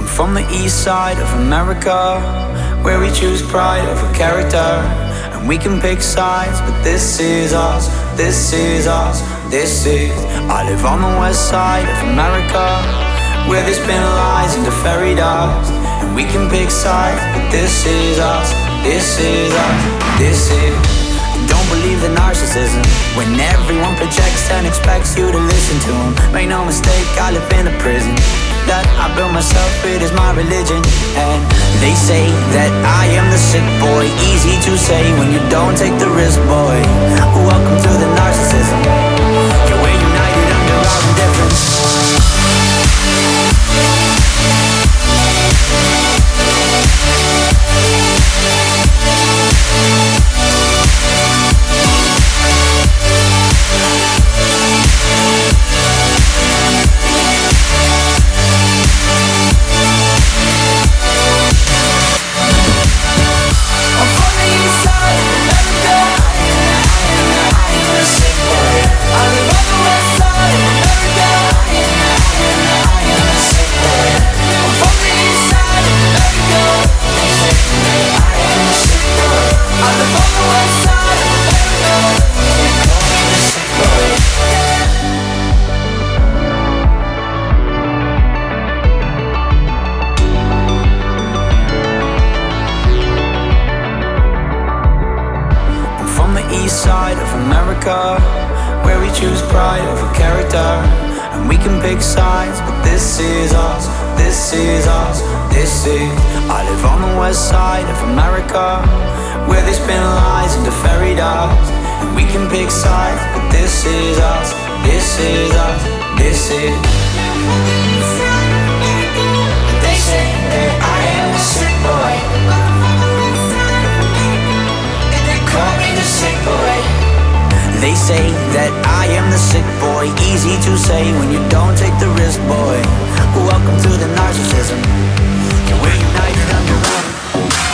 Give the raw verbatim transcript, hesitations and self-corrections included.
From the east side of America, where we choose pride over character. And we can pick sides, but this is us, this is us, this is. I live on the west side of America, where they spin lies into fairy dust. And we can pick sides, but this is us, this is us, this is. Don't believe the narcissism when everyone projects and expects you to listen to them. Make no mistake, I live in a prison that I built myself, it is my religion. And they say that I am the sick boy, easy to say when you don't take the risk, boy. Welcome to the narcissism, yeah, we're united under our indifference. Side of America, where we choose pride over character. And we can pick sides, but this is us, this is us, this is. I live on the west side of America, where they spin lies into fairy dust. And we can pick sides, but this is us, this is us, this is. They say that I am the sick boy, and they call me the sick boy. They say that I am the sick boy, easy to say when you don't take the risk, boy. Welcome to the narcissism, yeah, we're united under love.